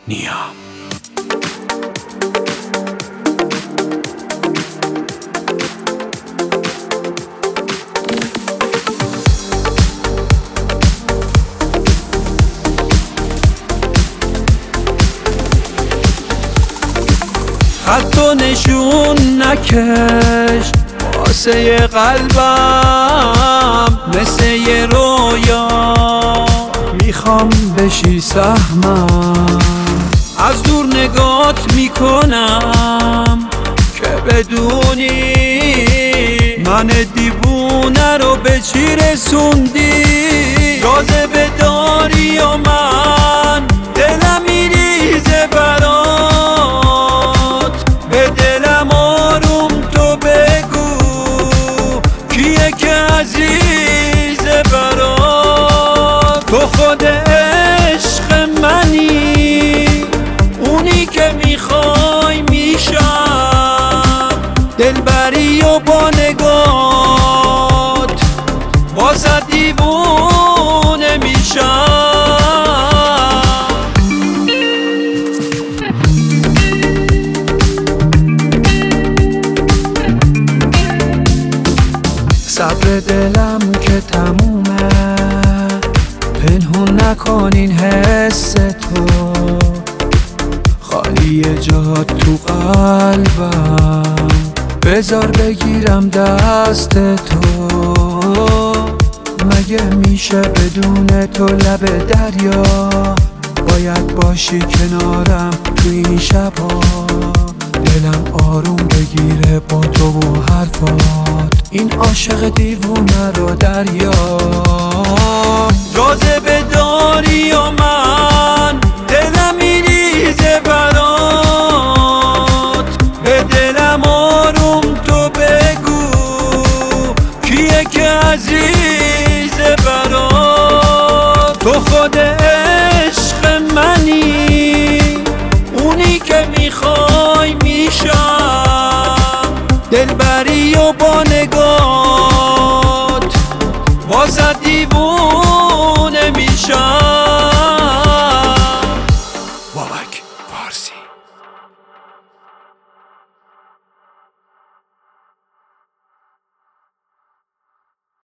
نیام. خطو نشون نکش واسه قلبم، مثل یه رویا میخوام بشی سهمم. از دور نگات میکنم که بدونی من دیوونه رو به چی رسوندی. جاذبه داری و من دلم میریزه برات، به دلم آروم تو بگو کیه که عزیزه برات. تو خود عشق منی، اونی که میخوای میشم، دلبری و با نگات واسه دیوونه میشم. صبر دلم که تمومه، پنهون نکنین حس تو، خالی جات تو قلبم، بذار بگیرم دست تو. مگه میشه بدون تو لب دریا، باید باشی کنارم تو این شبا. دلم آروم بگیره با تو و حرفات، این عاشق دیوونه رو دریا. جاذبه داری و من دلم میریزه برات، به دلم آروم تو بگو کیه که عزیزه برات. تو خود عشق منی، اونی که میخوای میشم، دلبری